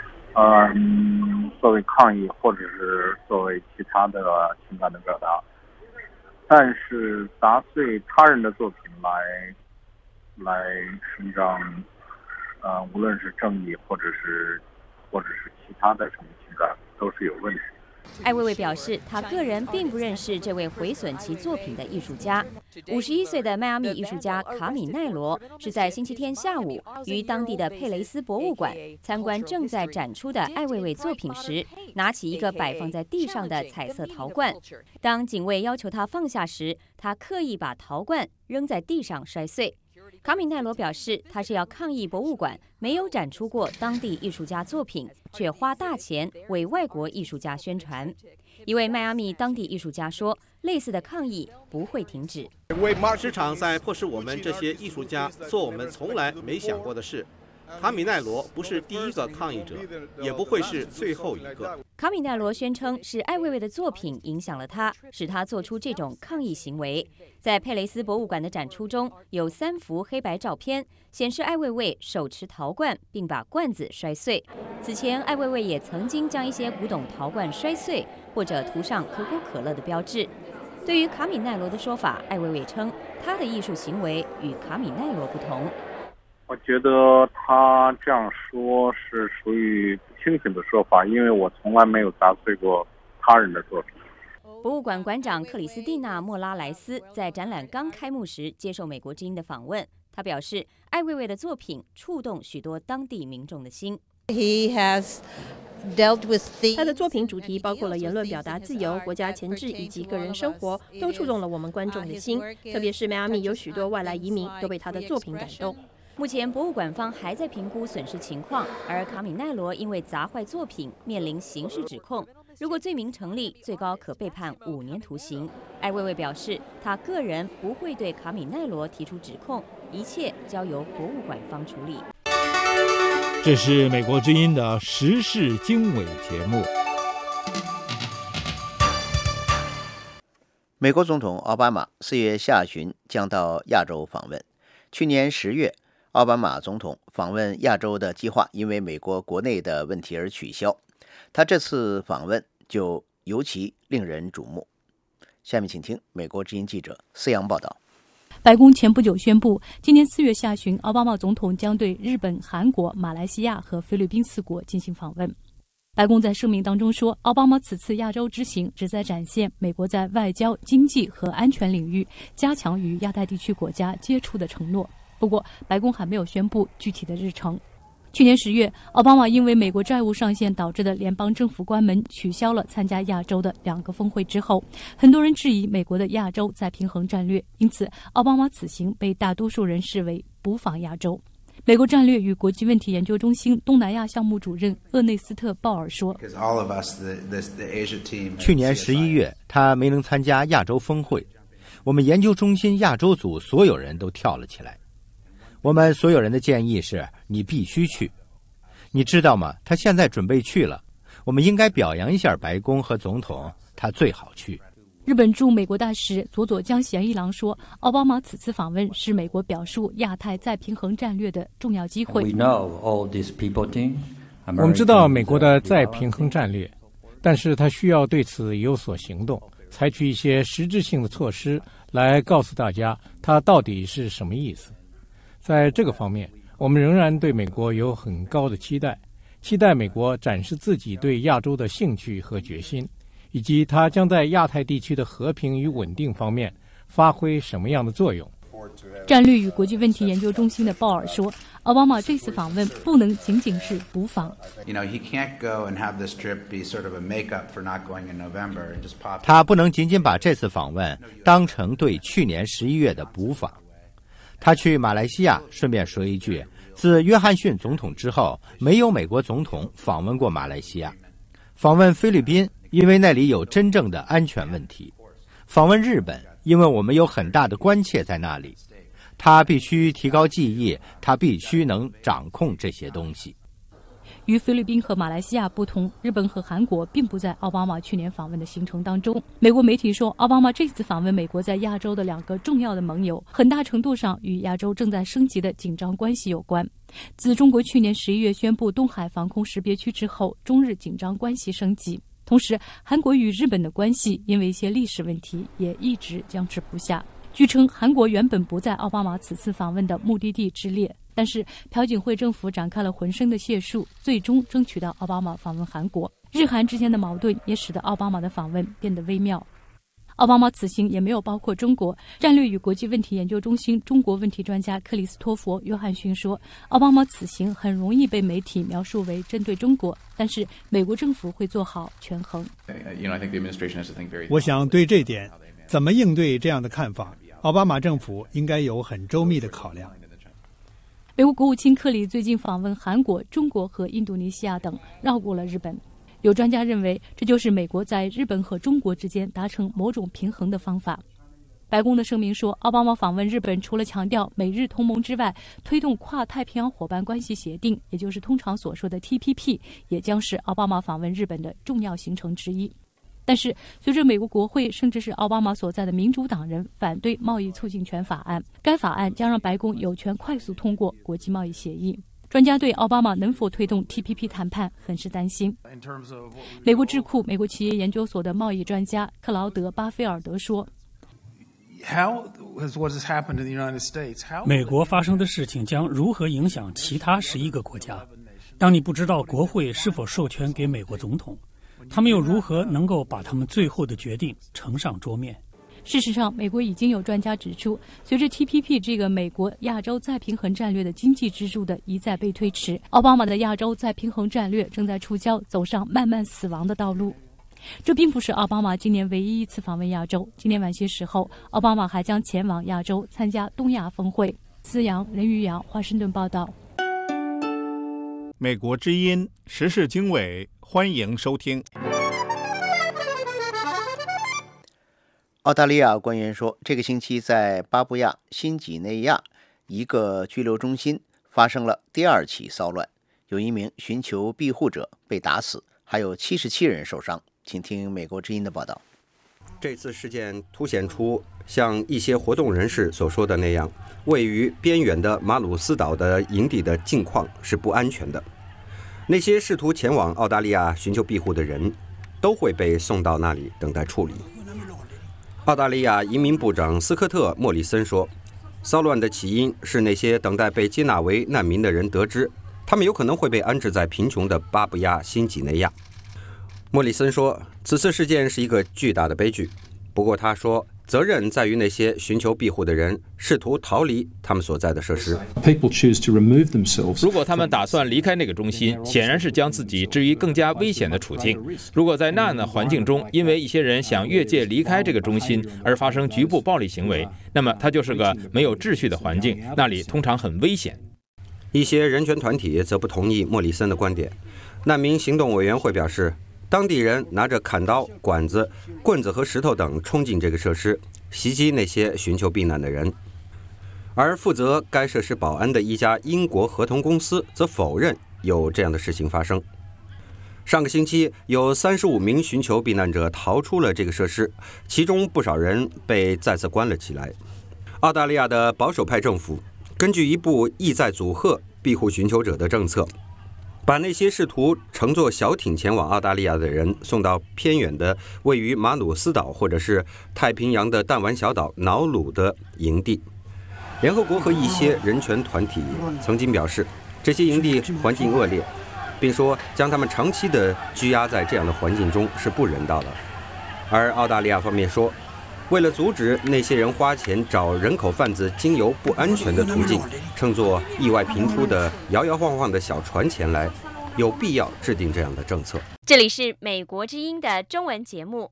作为抗议或者是作为其他的情感的表达。但是砸碎他人的作品来伸张，无论是正义或者是其他的什么情感，都是有问题。 艾未未表示，他个人并不认识这位毁损其作品的艺术家。51岁的迈阿密艺术家卡米奈罗是在星期天下午于当地的佩雷斯博物馆参观正在展出的艾未未作品时，拿起一个摆放在地上的彩色陶罐。当警卫要求他放下时，他刻意把陶罐扔在地上摔碎。卡米奈罗表示，他是要抗议博物馆没有展出过当地艺术家作品，却花大钱为外国艺术家宣传。一位迈阿密当地艺术家说，类似的抗议不会停止。 市场在迫使我们这些艺术家做我们从来没想过的事。卡米奈罗不是第一个抗议者，也不会是最后一个。 卡米奈罗宣称是艾未未的作品影响了他，使他做出这种抗议行为。在佩雷斯博物馆的展出中，有3幅黑白照片，显示艾未未手持陶罐，并把罐子摔碎。此前，艾未未也曾经将一些古董陶罐摔碎，或者涂上可口可乐的标志。对于卡米奈罗的说法，艾未未称他的艺术行为与卡米奈罗不同。 我觉得他这样说是属于不清醒的说法，因为我从来没有砸碎过他人的作品。 博物馆馆长克里斯蒂娜·莫拉莱斯在展览刚开幕时接受美国之音的访问，他表示，艾未未的作品触动许多当地民众的心。 他的作品主题包括了言论表达自由、国家前置以及个人生活，都触动了我们观众的心。特别是迈阿密有许多外来移民都被他的作品感动。 目前博物馆方还在评估损失情况，而卡米奈罗因为砸坏作品面临刑事指控，如果罪名成立，最高可被判5年徒刑。艾未未表示，他个人不会对卡米奈罗提出指控，一切交由博物馆方处理。 这是美国之音的时事经纬节目。 美国总统奥巴马4月下旬将到亚洲访问。去年10月，奥巴马总统访问亚洲的计划因为美国国内的问题而取消，他这次访问就尤其令人瞩目。下面请听美国之音记者思阳报道。 白宫前不久宣布，今年4月下旬，奥巴马总统将对日本、韩国、马来西亚和菲律宾4国进行访问。白宫在声明当中说，奥巴马此次亚洲之行旨在展现美国在外交、经济和安全领域加强与亚太地区国家接触的承诺。不过，白宫还没有宣布具体的日程。 去年10月，奥巴马因为美国债务上限导致的联邦政府关门，取消了参加亚洲的2个峰会之后，很多人质疑美国的亚洲再平衡战略，因此奥巴马此行被大多数人视为补访亚洲。美国战略与国际问题研究中心东南亚项目主任厄内斯特·鲍尔说， 去年11月他没能参加亚洲峰会，我们研究中心亚洲组所有人都跳了起来。我们所有人的建议是，你必须去。你知道吗？他现在准备去了。我们应该表扬一下白宫和总统，他最好去。 日本驻美国大使佐佐江贤一郎说，奥巴马此次访问是美国表述亚太再平衡战略的重要机会。 我们知道美国的再平衡战略，但是他需要对此有所行动，采取一些实质性的措施来告诉大家他到底是什么意思。在这个方面，我们仍然对美国有很高的期待美国展示自己对亚洲的兴趣和决心，以及它将在亚太地区的和平与稳定方面发挥什么样的作用。 战略与国际问题研究中心的鲍尔说，奥巴马这次访问不能仅仅是补访。 他不能仅仅把这次访问当成对去年11月的补访。他去马来西亚，顺便说一句，自约翰逊总统之后，没有美国总统访问过马来西亚。访问菲律宾，因为那里有真正的安全问题。访问日本，因为我们有很大的关切在那里。他必须提高技艺，他必须能掌控这些东西。 与菲律宾和马来西亚不同，日本和韩国并不在奥巴马去年访问的行程当中。美国媒体说，奥巴马这次访问美国在亚洲的2个重要的盟友，很大程度上与亚洲正在升级的紧张关系有关。自中国去年11月宣布东海防空识别区之后，中日紧张关系升级。同时，韩国与日本的关系因为一些历史问题也一直僵持不下。据称，韩国原本不在奥巴马此次访问的目的地之列，但是朴槿惠政府展开了浑身的解数，最终争取到奥巴马访问韩国。日韩之间的矛盾也使得奥巴马的访问变得微妙。奥巴马此行也没有包括中国。战略与国际问题研究中心中国问题专家克里斯托弗·约翰逊说，奥巴马此行很容易被媒体描述为针对中国，但是美国政府会做好权衡。 我想对这点怎么应对这样的看法，奥巴马政府应该有很周密的考量。 美国国务卿克里最近访问韩国、中国和印度尼西亚等，绕过了日本。有专家认为，这就是美国在日本和中国之间达成某种平衡的方法。白宫的声明说，奥巴马访问日本除了强调美日同盟之外，推动跨太平洋伙伴关系协定，也就是通常所说的 TPP， 也将是奥巴马访问日本的重要行程之一。但是，随着美国国会甚至是奥巴马所在的民主党人反对贸易促进权法案，该法案将让白宫有权快速通过国际贸易协议。专家对奥巴马能否推动 TPP 谈判很是担心。美国智库美国企业研究所的贸易专家克劳德·巴菲尔德说， 美国发生的事情将如何影响其他11个国家？当你不知道国会是否授权给美国总统，他们又如何能够把他们最后的决定呈上桌面？ 事实上，美国已经有专家指出，随着 TPP 这个美国亚洲再平衡战略的经济支柱的一再被推迟，奥巴马的亚洲再平衡战略正在触礁，走上慢慢死亡的道路。这并不是奥巴马今年唯一一次访问亚洲。今年晚些时候，奥巴马还将前往亚洲参加东亚峰会。思阳、任玉阳，华盛顿报道。 美国之音时事经纬，欢迎收听。 澳大利亚官员说，这个星期在巴布亚新几内亚一个拘留中心发生了第2起骚乱，有1名寻求庇护者被打死，还有77人受伤。请听美国之音的报道。 这次事件凸显出，像一些活动人士所说的那样，位于边远的马鲁斯岛的营地的境况是不安全的。那些试图前往澳大利亚寻求庇护的人都会被送到那里等待处理。澳大利亚移民部长斯科特·莫里森说，骚乱的起因是那些等待被接纳为难民的人得知，他们有可能会被安置在贫穷的巴布亚新几内亚。莫里森说，此次事件是一个巨大的悲剧。不过他说， 责任在于那些寻求庇护的人试图逃离他们所在的设施。 如果他们打算离开那个中心，显然是将自己置于更加危险的处境。如果在那样的环境中，因为一些人想越界离开这个中心而发生局部暴力行为，那么它就是个没有秩序的环境，那里通常很危险。 一些人权团体则不同意莫里森的观点。难民行动委员会表示，当地人拿着砍刀、管子、棍子和石头等冲进这个设施，袭击那些寻求避难的人。而负责该设施保安的一家英国合同公司则否认有这样的事情发生。上个星期，有35名寻求避难者逃出了这个设施，其中不少人被再次关了起来。澳大利亚的保守派政府根据一部意在阻吓庇护寻求者的政策，把那些试图乘坐小艇前往澳大利亚的人送到偏远的位于马努斯岛或者是太平洋的弹丸小岛瑙鲁的营地。联合国和一些人权团体曾经表示，这些营地环境恶劣，并说将他们长期的拘押在这样的环境中是不人道的。而澳大利亚方面说，为了阻止那些人花钱找人口贩子经由不安全的途径乘坐意外频出的摇摇晃晃的小船前来，有必要制定这样的政策。 这里是美国之音的中文节目。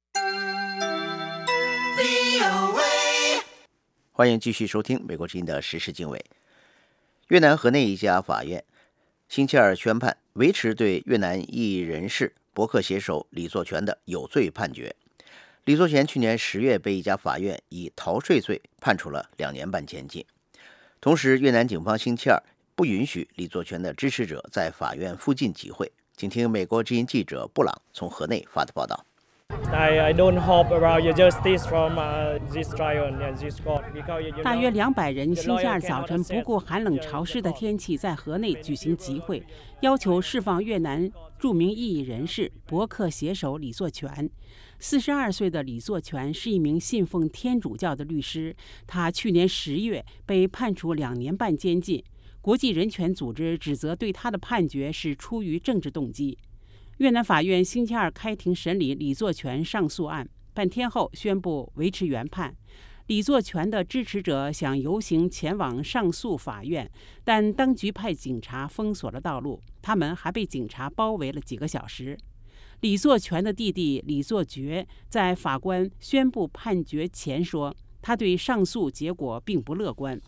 欢迎继续收听美国之音的时事经纬。越南河内一家法院星期二宣判，维持对越南裔人士博客写手李作权的有罪判决。李作权去年10月被一家法院以逃税罪判处了2年半监禁。同时，越南警方星期二不允许李作权的支持者在法院附近集会。请听美国之音记者布朗从河内发的报道。 大约200人星期二早晨不顾寒冷潮湿的天气，在河内举行集会，要求释放越南著名异议人士博客写手李作权。42岁的李作权是一名信奉天主教的律师，他去年10月被判处2年半监禁。国际人权组织指责对他的判决是出于政治动机。越南法院星期二开庭审理李作权上诉案，半天后宣布维持原判。李作权的支持者想游行前往上诉法院，但当局派警察封锁了道路，他们还被警察包围了几个小时。李作权的弟弟李作觉在法官宣布判决前说，他对上诉结果并不乐观。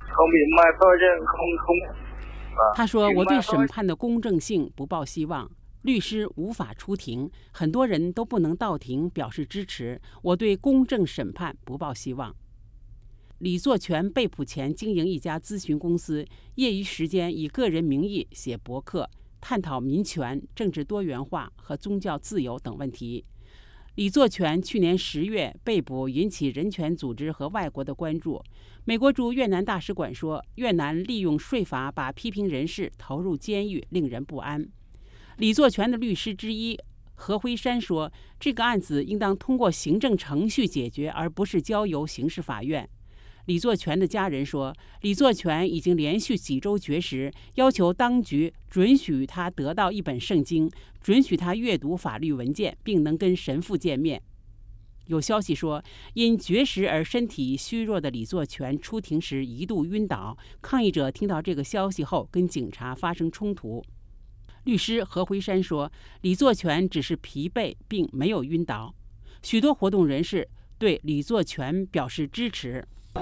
他说，我对审判的公正性不抱希望，律师无法出庭，很多人都不能到庭表示支持，我对公正审判不抱希望。李作权被捕前经营一家咨询公司，业余时间以个人名义写博客，探讨民权、政治多元化和宗教自由等问题。李作权去年10月被捕，引起人权组织和外国的关注。美国驻越南大使馆说，越南利用税法把批评人士投入监狱，令人不安。李作权的律师之一何辉山说，这个案子应当通过行政程序解决，而不是交由刑事法院。李作权的家人说，李作权已经连续几周绝食，要求当局准许他得到一本圣经，准许他阅读法律文件，并能跟神父见面。有消息说，因绝食而身体虚弱的李作权出庭时一度晕倒，抗议者听到这个消息后跟警察发生冲突。律师何辉山说，李作权只是疲惫并没有晕倒。许多活动人士对李作权表示支持。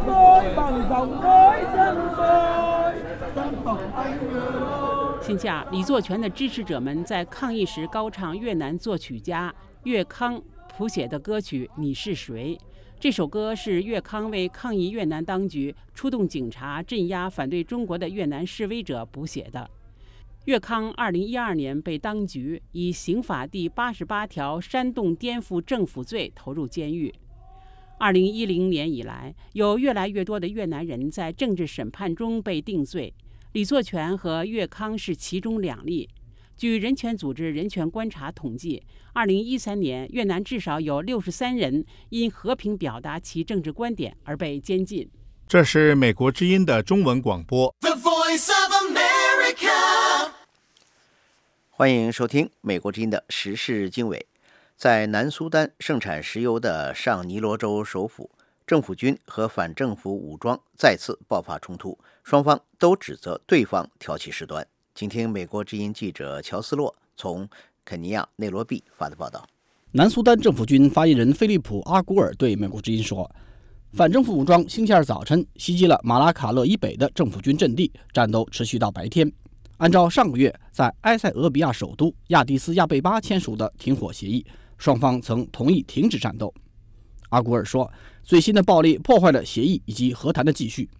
星期二，李作权的支持者们在抗议时高唱越南作曲家岳康谱写的歌曲《你是谁》。这首歌是岳康为抗议越南当局出动警察镇压反对中国的越南示威者谱写的。岳康2012年被当局以刑法第88条煽动颠覆政府罪投入监狱。2010年以来，有越来越多的越南人在政治审判中被定罪，李作权和岳康是其中2例。据人权组织人权观察统计，2013年越南至少有63人因和平表达其政治观点而被监禁。 这是美国之音的中文广播。The Voice of America。欢迎收听美国之音的时事经纬。在南苏丹盛产石油的上尼罗州首府政府军和反政府武装再次爆发冲突，双方都指责对方挑起事端。请听美国之音记者乔斯洛从肯尼亚内罗毕发的报道。 南苏丹政府军发言人菲利普·阿古尔对美国之音说，反政府武装星期二早晨袭击了马拉卡勒以北的政府军阵地，战斗持续到白天。按照上个月在埃塞俄比亚首都亚的斯亚贝巴签署的停火协议，双方曾同意停止战斗。阿古尔说，最新的暴力破坏了协议以及和谈的继续。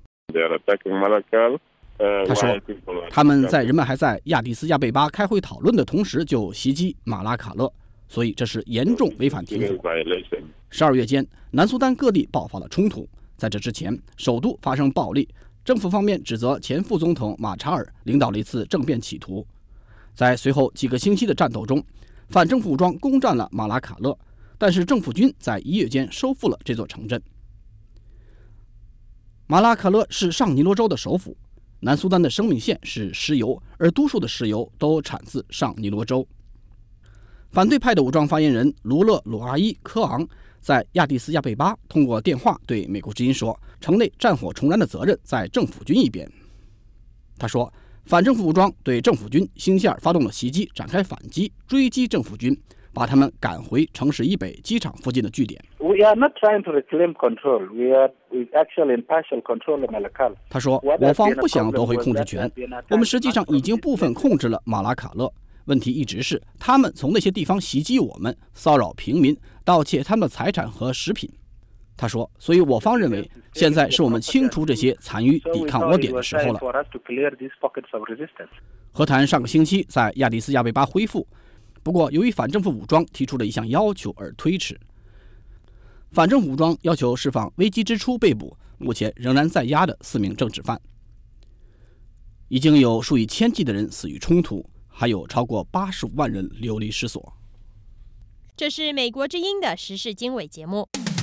他说，他们在人们还在亚的斯亚贝巴开会讨论的同时就袭击马拉卡勒，所以这是严重违反停火。12月间，南苏丹各地爆发了冲突，在这之前，首都发生暴力，政府方面指责前副总统马查尔领导了一次政变企图。在随后几个星期的战斗中，反政府武装攻占了马拉卡勒，但是政府军在1月间收复了这座城镇。马拉卡勒是上尼罗州的首府，南苏丹的生命线是石油，而多数的石油都产自上尼罗州。反对派的武装发言人卢勒鲁阿伊科昂在亚的斯亚贝巴通过电话对美国之音说，城内战火重燃的责任在政府军一边。他说，反政府武装对政府軍星期二发动了袭击，展开反击，追击政府军，把他们赶回城市以北机场附近的据点。他说，我方不想夺回控制权，我们实际上已经部分控制了马拉卡勒。问题一直是他们从那些地方袭击我们，骚扰平民，盗窃他们的财产和食品。他说，所以我方认为现在是我们清除这些残余抵抗窝点的时候了。和谈上个星期在亚的斯亚贝巴恢复，不过由于反政府武装提出了一项要求而推迟。反政府武装要求释放危机之初被捕，目前仍然在押的4名政治犯。已经有数以千计的人死于冲突，还有超过85万人流离失所。 这是美国之音的时事经纬节目。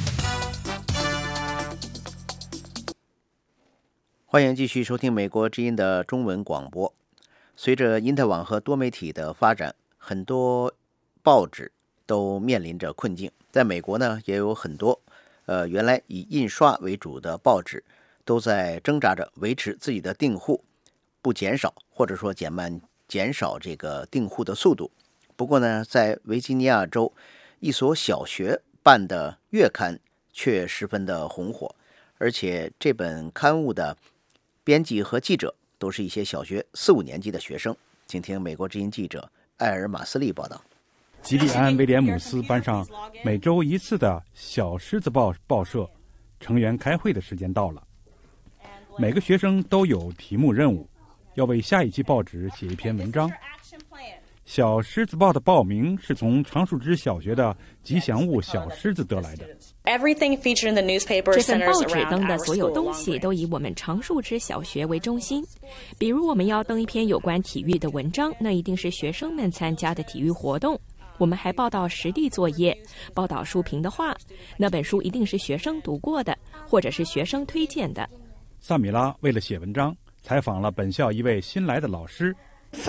欢迎继续收听美国之音的中文广播。随着因特网和多媒体的发展，很多报纸都面临着困境。在美国呢，也有很多原来以印刷为主的报纸都在挣扎着维持自己的订户不减少，或者说减少这个订户的速度。不过呢，在维吉尼亚州一所小学办的月刊却十分的红火，而且这本刊物的编辑和记者都是一些小学4、5年级的学生。请听美国之音记者艾尔马斯利报道。 吉利安·威廉姆斯班上每周1次的小狮子报报社成员开会的时间到了，每个学生都有题目任务，要为下一期报纸写一篇文章。小狮子报的报名是从常树枝小学的吉祥物小狮子得来的。 这份报纸登的所有东西都以我们常树枝小学为中心。比如我们要登一篇有关体育的文章，那一定是学生们参加的体育活动。我们还报道实地作业，报道书评的话，那本书一定是学生读过的，或者是学生推荐的。 萨米拉为了写文章，采访了本校一位新来的老师。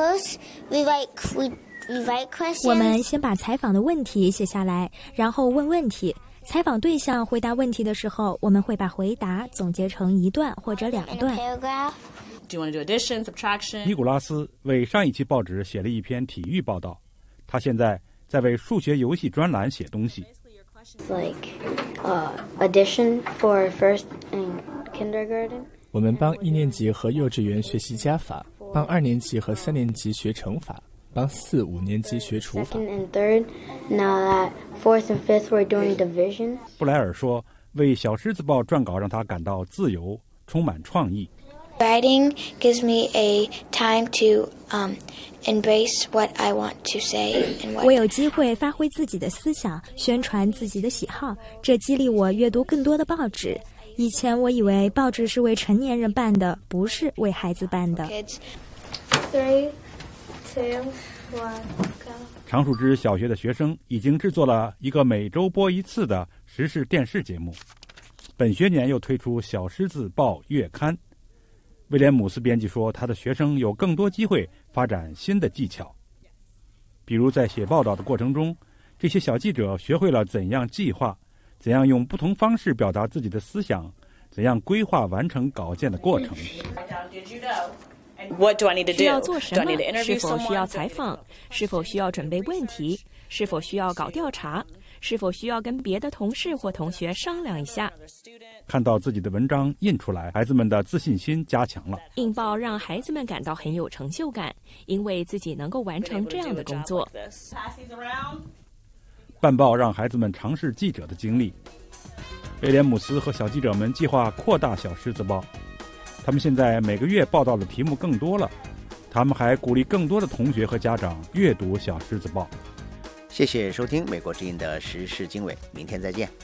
我们先把采访的问题写下来，然后问问题。采访对象回答问题的时候，我们会把回答总结成1段或者2段。 尼古拉斯为上一期报纸写了一篇体育报道，他现在在为数学游戏专栏写东西。 我们帮1年级和幼稚园学习加法，帮2年级和3年级学乘法，帮4、5年级学除法。 布莱尔说，为小狮子报撰稿让他感到自由，充满创意。 Writing gives me a time to embrace what I want to say. 我有机会发挥自己的思想，宣传自己的喜好，这激励我阅读更多的报纸。以前我以为报纸是为成年人办的，不是为孩子办的。3, 2, 1, go. 常树枝小学的学生已经制作了一个每周播1次的时事电视节目。本学年又推出小狮子报月刊。威廉姆斯编辑说，他的学生有更多机会发展新的技巧，比如在写报道的过程中，这些小记者学会了怎样计划， 怎样用不同方式表达自己的思想，怎样规划完成稿件的过程。 需要做什么？是否需要采访？是否需要准备问题？是否需要搞调查？是否需要跟别的同事或同学商量一下？ 看到自己的文章印出来，孩子们的自信心加强了。 印报让孩子们感到很有成就感，因为自己能够完成这样的工作。 办报让孩子们尝试记者的经历。威廉姆斯和小记者们计划扩大小狮子报，他们现在每个月报道的题目更多了。他们还鼓励更多的同学和家长阅读小狮子报。 谢谢收听美国之音的时事经纬，明天再见。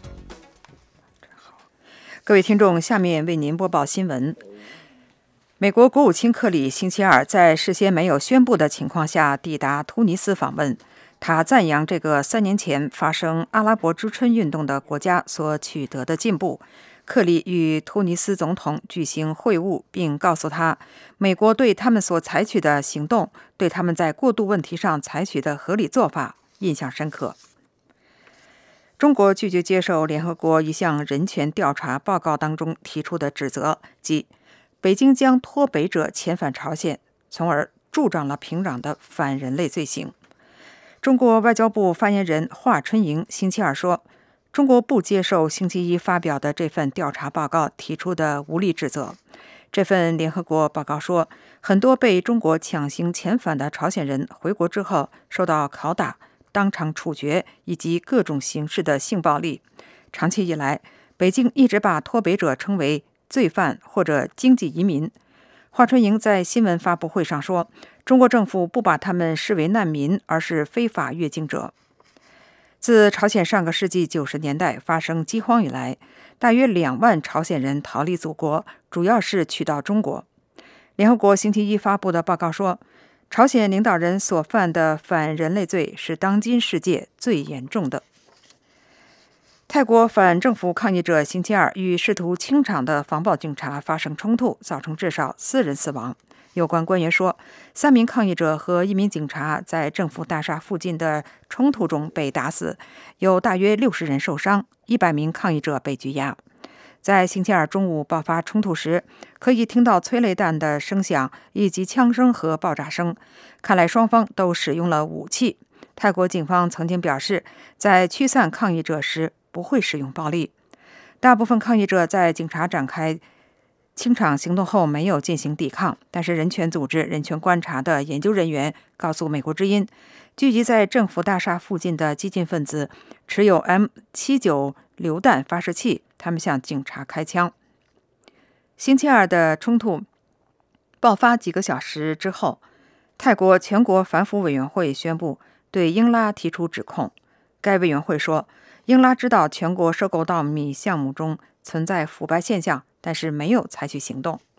各位听众，下面为您播报新闻。美国国务卿克里星期二在事先没有宣布的情况下抵达突尼斯访问，他赞扬这个3年前发生阿拉伯之春运动的国家所取得的进步。克里与突尼斯总统举行会晤，并告诉他，美国对他们所采取的行动，对他们在过渡问题上采取的合理做法印象深刻。中国拒绝接受联合国一项人权调查报告当中提出的指责，即北京将脱北者遣返朝鲜，从而助长了平壤的反人类罪行。中国外交部发言人华春莹星期二说，中国不接受星期一发表的这份调查报告提出的无理指责。这份联合国报告说，很多被中国强行遣返的朝鲜人回国之后受到拷打、当场处决以及各种形式的性暴力。长期以来，北京一直把脱北者称为罪犯或者经济移民。华春莹在新闻发布会上说，中国政府不把他们视为难民，而是非法越境者。自朝鲜上个世纪90年代发生饥荒以来，大约2万朝鲜人逃离祖国，主要是去到中国。联合国星期一发布的报告说，朝鲜领导人所犯的反人类罪是当今世界最严重的。泰国反政府抗议者星期二与试图清场的防暴警察发生冲突，造成至少4人死亡。有关官员说，3名抗议者和1名警察在政府大厦附近的冲突中被打死，有大约60人受伤，100名抗议者被拘押。在星期二中午爆发冲突时，可以听到催泪弹的声响以及枪声和爆炸声，看来双方都使用了武器。泰国警方曾经表示，在驱散抗议者时不会使用暴力。大部分抗议者在警察展开清场行动后没有进行抵抗，但是人权组织人权观察的研究人员告诉美国之音，聚集在政府大厦附近的激进分子持有 M79 榴弹发射器，他们向警察开枪。星期二的冲突爆发几个小时之后，泰国全国反腐委员会宣布对英拉提出指控。该委员会说，英拉知道全国收购稻米项目中存在腐败现象，但是没有采取行动。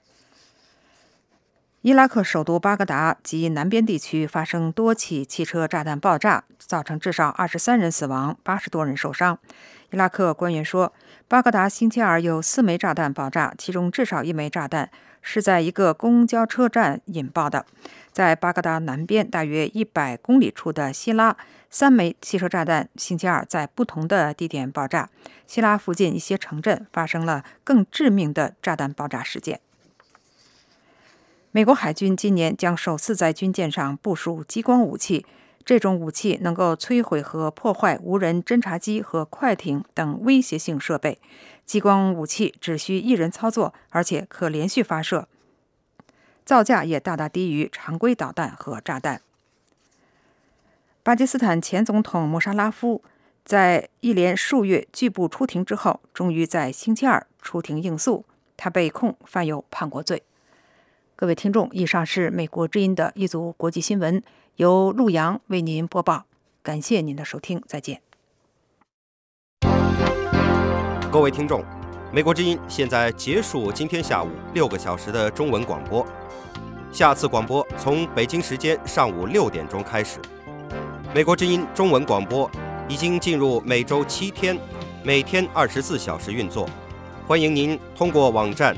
伊拉克首都巴格达及南边地区发生多起汽车炸弹爆炸，造成至少23人死亡，80多人受伤。伊拉克官员说，巴格达星期二有4枚炸弹爆炸，其中至少1枚炸弹是在一个公交车站引爆的。在巴格达南边大约100公里处的希拉，3枚汽车炸弹星期二在不同的地点爆炸。希拉附近一些城镇发生了更致命的炸弹爆炸事件。美国海军今年将首次在军舰上部署激光武器，这种武器能够摧毁和破坏无人侦察机和快艇等威胁性设备。激光武器只需1人操作，而且可连续发射，造价也大大低于常规导弹和炸弹。巴基斯坦前总统穆沙拉夫在一连数月拒不出庭之后，终于在星期二出庭应诉，他被控犯有叛国罪。各位听众，以上是美国之音的一组国际新闻，由陆阳为您播报。感谢您的收听，再见。 各位听众，美国之音现在结束今天下午6个小时的中文广播，下次广播从北京时间上午6点钟开始。美国之音中文广播已经进入每周7天，每天24小时运作。欢迎您通过网站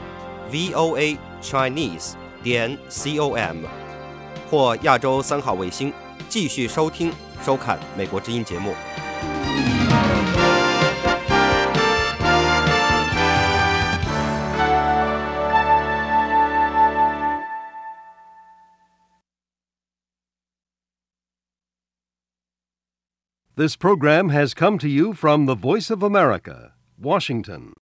voachinese.com 或亚洲3号卫星继续收听收看美国之音节目。 This program has come to you from the Voice of America, Washington.